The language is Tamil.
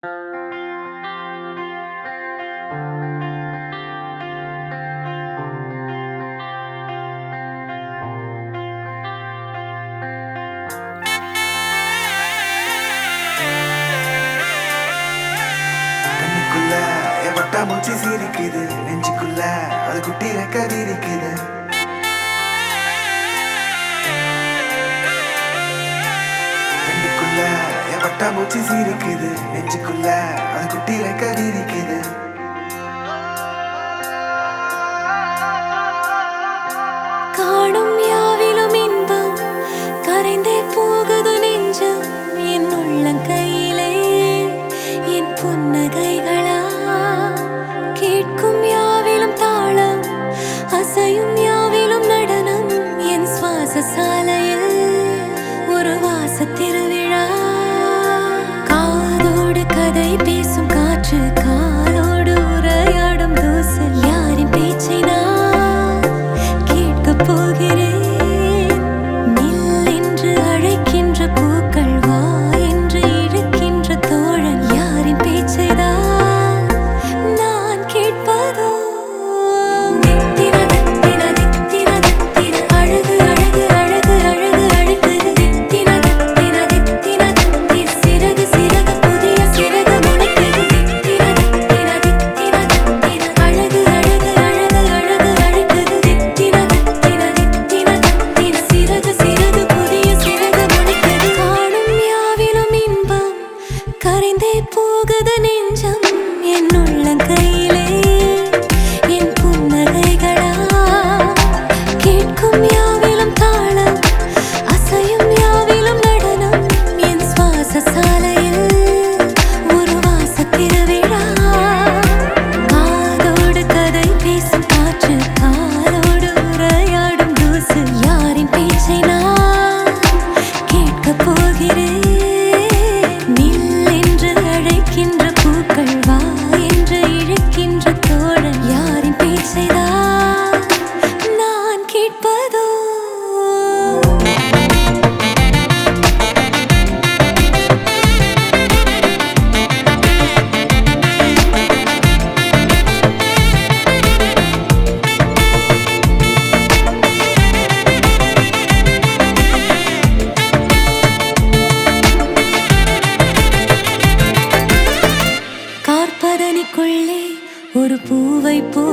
கண்ணுக்குள்ள எவட்டா மூச்சு சீரிக்குது, நெஞ்சுக்குள்ள அது குட்டி ரெக்க விரிக்குது. கண்ணுக்குள்ள எவட்டா மூச்சு சீரிக்குது, நெஞ்சுக்குள்ள அது குட்டி ரெக்க விரிக்குது. காணும் யாவிலும் இன்பம் கரைந்தே போகுது நெஞ்சம் என் உள்ளங்கையிலே என் புன்னகைகளா கேட்கும் யாவிலும் தாளம் அசையும் யாவிலும் நடனம் என் சுவாச சாலையில் ஒரு வாச திருவிழா காதோடு கதை பேசும் காற்று காலோடு உரையாடும் தூசல் யாரின் பேச்சை நான் கேட்கப் போகிறேன் நில் என்று அழைக்கின்ற பூக்கள் வா என்று இழுக்கின்ற தோழன் யாரின் பேச்சைதான் நான் கேட்பதோ தித்தின தித்தின தித்தின தித்தின அழகு அழகு அழகு அழகு அழகு தித்தின தித்தின தித்தின தித்தின சிறகு சிறகு புதிய சிறகு முளைக்குது தித்தின தித்தின தித்தின தித்தின அழகு அழகு அழகு அழகு அழகு தித்தின தித்தின தித்தின தித்தின சிறகு சிறகு புதிய சிறகு முளைக்குது காணும் யாவிலும் இன்பம் கரைந்தே போகுது நெஞ்சம் என் உள்ளங்கையிலே என் புன்னகைகளா கேட்கும் யாவிலும் தாளம் அசையும் யாவிலும் நடனம் என் சுவாச சாலையில் ஒரு வாச திருவிழா காதோடு கதை பேசும் காற்று காலோடு உரையாடும் தூசு யாரின் பேச்சை நான் கேட்கப் போகிறேன் நில் என்று அழைக்கின்ற பூக்கள் வா என்று இழுக்கின்ற தோழன் யாரின் பேச்சைதான் நான் கேட்பதோ கார்பதனிக்குள்ளே ஒரு பூவை போ